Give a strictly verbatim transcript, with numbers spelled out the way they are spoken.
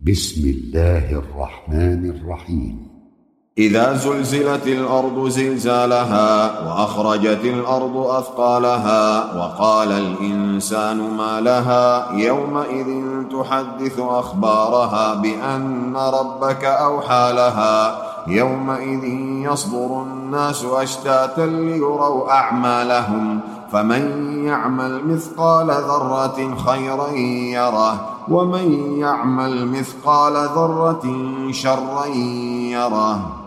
بسم الله الرحمن الرحيم. إذا زلزلت الأرض زلزالها وأخرجت الأرض أثقالها وقال الإنسان ما لها يومئذ تحدث أخبارها بأن ربك أوحى لها يومئذ يصدر الناس أشتاتا ليروا أعمالهم فمن يعمل مثقال ذرة خيرا يره ومن يعمل مثقال ذرة شرا يره.